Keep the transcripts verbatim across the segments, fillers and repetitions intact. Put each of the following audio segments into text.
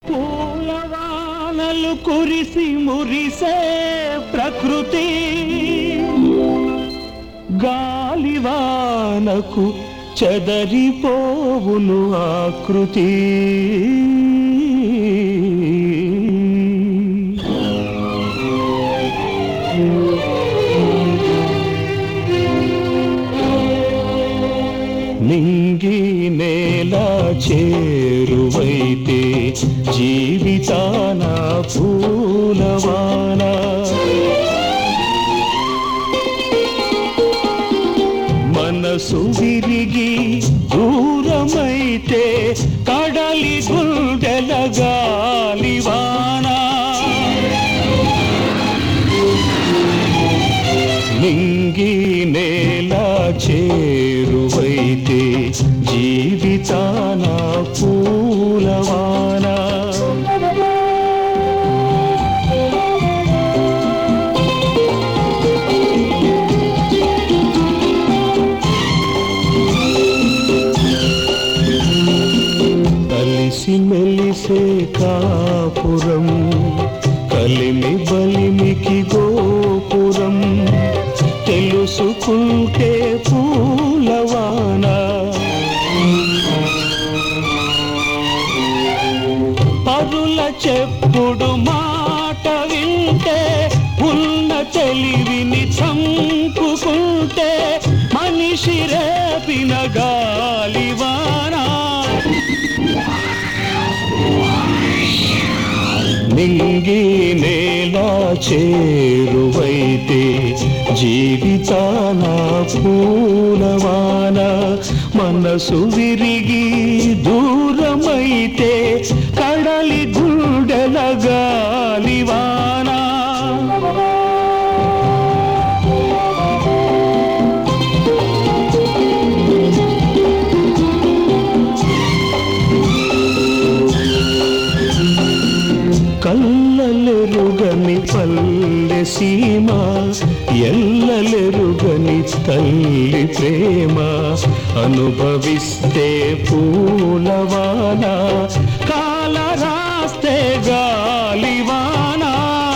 పూలవానలు కురిసి మురిసే ప్రకృతి గాలివానకు చెదరిపోవును ఆకృతి. నింగి నేల చేరువైతే జీవితాన పూలవాన మనసు విరిగి దూరమైతే కడలి గుండెల గాలివాన. నింగి నేల చేరువైతే జీవితాన పూలవాన. కలిసి మెలిసే కాపురం కలిమి బలిమికి గోపురం తెలుసుకుంటే పూలవాన. పరుల చెప్పుడు మాట వింటే ఉన్న తెలివిని చంపుకుంటే మనిషి రేపిన గాలివాన. నింగి నేల చేరువైతే జీవితాన పూలవాన మనసు విరిగి దూరమైతే కడలి గుండెల గాలివాన. కల్లలెరుగని పల్లె సీమ ఎల్లలెరుగని తల్లి ప్రేమ అనుభవిస్తే పూలవాన కాల రాస్తే గాలివాన.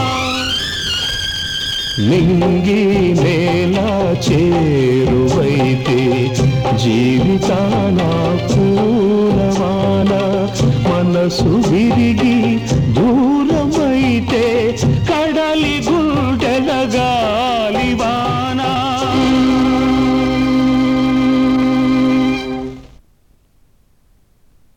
నింగి నేల చేరువైతే జీవితాన పూలవాన మనసు విరిగి